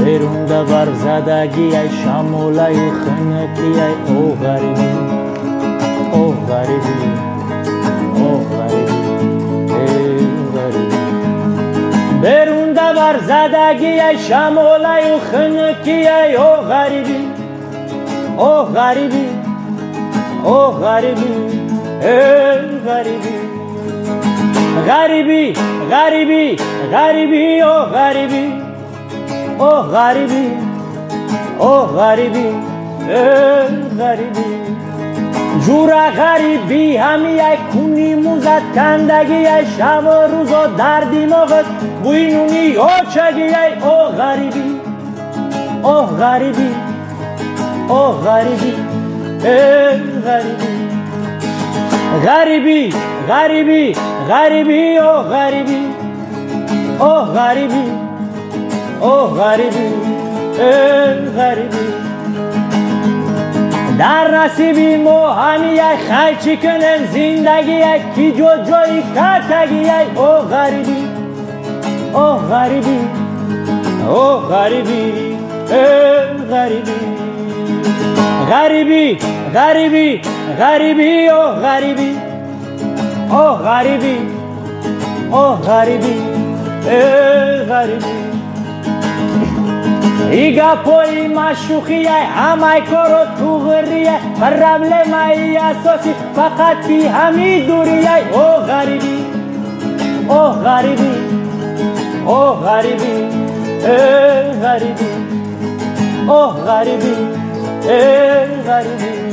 بیرون بر زدگی ای شمولای خنکی ای او غریبی او غریبی او غریبی ای غریبی بیرون بر زدگی ای شمولای خنکی ای او غریبی او غریبی او غریبی ای غریبی غریبی غریبی غریبی او غریبی او غریبی او غریبی ای غریبی جورا غریبی همی ای کنی موزد کندگی ای شب و روز و دردی موقت بوینونی او چگی ای او غریبی او غریبی او غریبی ای غریبی غریبی غریبی غریبی او غریبی او غریبی او غریبی ای غریبی در نصیبی مو همی ای خیچی کنم زندگی ای کی جو جایی کتگی ای او غریبی او غریبی او غریبی ای غریبی غریبی غریبی غریبی او غریبی او غریبی او غریبی ای غریبی ایگا پوی مشوخیه همه کارو تو غریه پرابلمای اساسی فقط بی همی دوریه او غریبی او غریبی او غریبی ای غریبی او غریبی ای غریبی